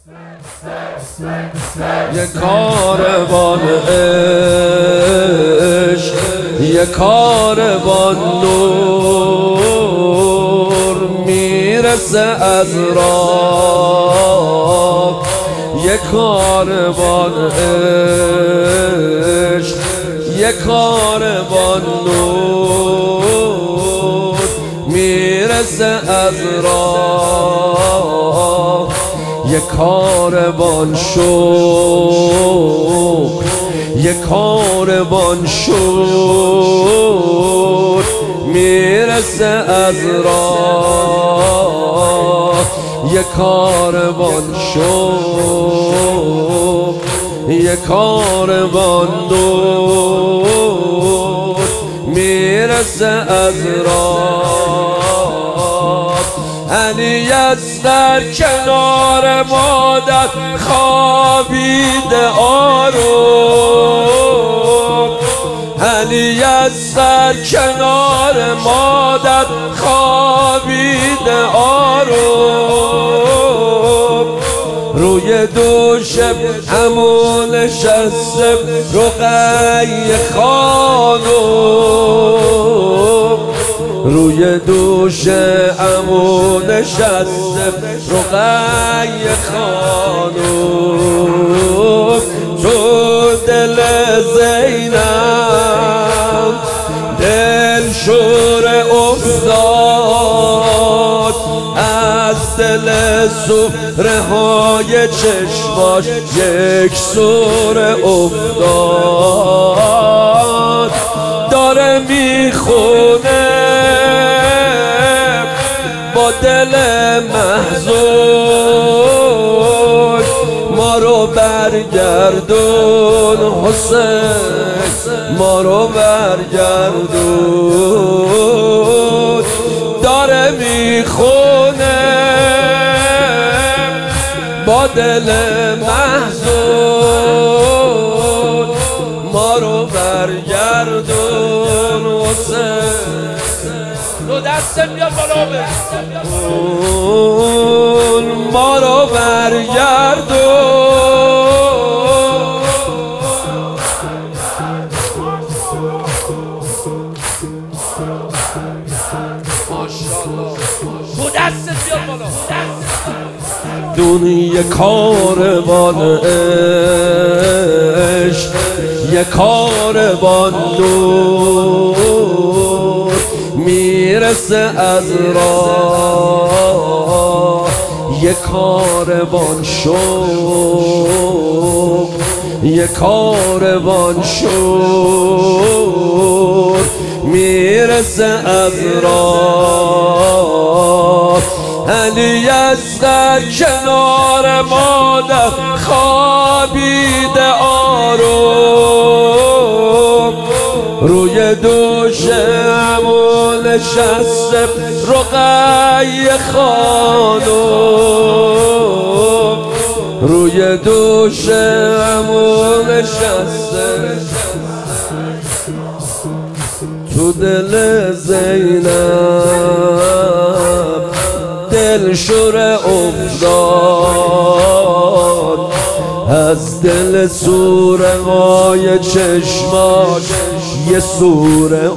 یه کاروان عشق، یه کاروان نور میرسه از راه. یه کاروان عشق، یه کاروان نور میرسه از راه. یه کاروان شوق، یه کاروان شور میرسه از راه. یه کاروان شوق، یه کاروان نور میرسه از راه. علی اصغر کنار مادر خوابیده آروم. علی اصغر کنار مادر خوابیده آروم. روی دوش عمو نشسته رقیه خانم. روی دوش عمو نشسته رقیه خانم. تو دل زینب دل شور افتاد، از دل سوره های چشماش یک سوره افتاد. داره میخونه با دل محزون، ما رو برگردون حسین، ما رو برگردون. داره میخونه با دل محزون، ما رو برگردون حسین. دو دست بیار بالا ما رو برگردون. دو دست بیار بالا. دنیا کاروان عشق، یه کاروان نور میرسه از راه. یه کاروان شوق، یه کاروان شور میرسه از راه. علی اصغر کنار مادر خوابیده آروم. روی دوش عمو نشسته رقیه خانم. روی دوش عمو نشسته تو دل زینب دل شور افتاد، از دل سوره های چشماش یه سوره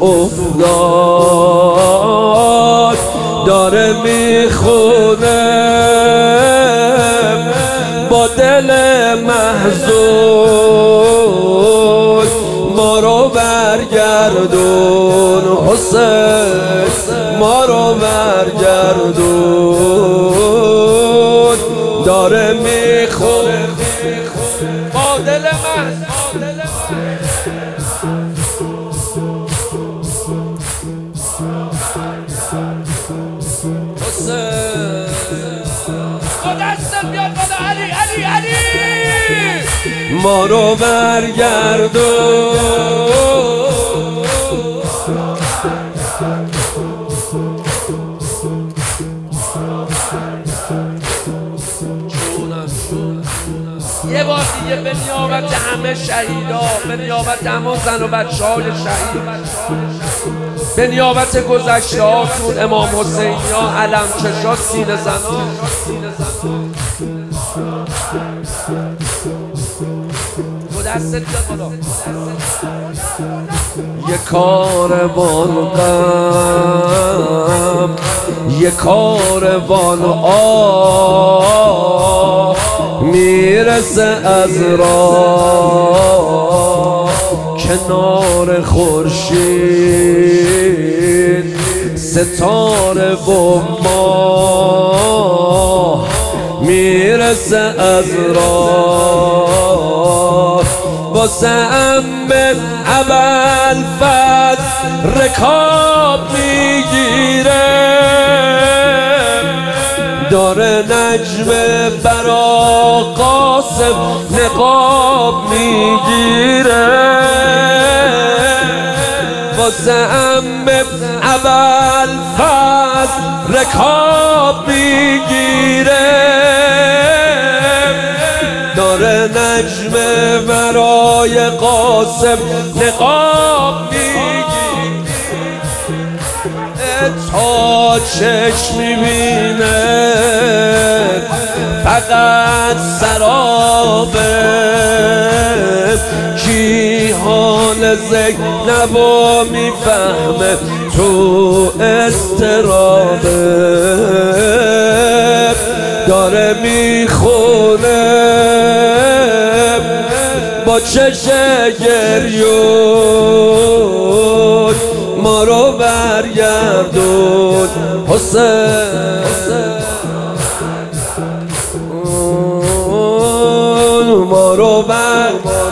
افتاد. داره میخونه با دل محزون، ما رو برگردون حسین، ما رو برگردون. داره میخونه با دل محزون. ما رو برگردون. یه بار دیگه به نیابت همه شهیدا، به نیابت همه زن و بچه های شهید، به نیابت گذشته هاتون امام حسینیا، علم چشا، سینه زنا، دو دستت بیاد بالا. یه کاروان غم، یه کاروان آه میرسه از راه کنار خورشید، ستاره و ماه میرسه از راه. واسه به اول فصل رکاب میگیره، داره نجم برا قاسم نقاب میگیره. واسه به اول فصل رکاب میگیره، داره نجم برای قاسم نقاب میگیره. تا چشم میبینه فقط سرابه، کی حال زینبو میفهمه تو اضطرابه. داره میخونه با چش گریون، ما رو برگردون حسین، ما رو برگردون.